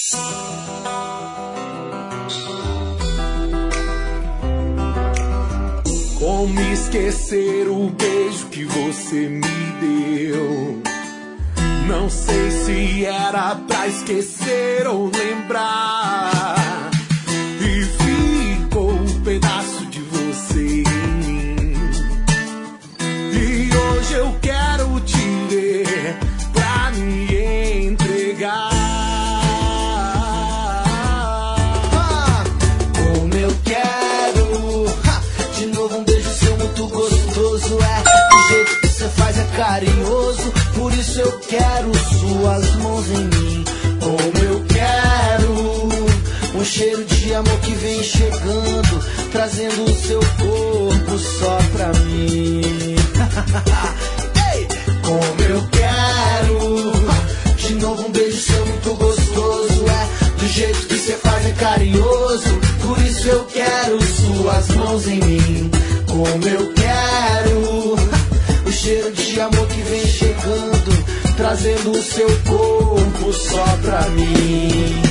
Como esquecer o beijo que você me deu? Não sei se era pra esquecer ou lembrar. E ficou um pedaço de você em mim. E hoje eu quero te ver pra me entregar. Como eu quero de novo um beijo seu muito gostoso. Do jeito que você faz é carinhoso. Por isso eu quero suas mãos em mim. Como eu quero um cheiro de amor que vem chegando, trazendo o seu corpo só pra mim. Como eu quero de novo um beijo seu muito gostoso. Do jeito que você faz é carinhoso. Por isso eu quero suas mãos em mim. Como eu quero o cheiro de amor que vem chegando, trazendo o seu corpo só pra mim.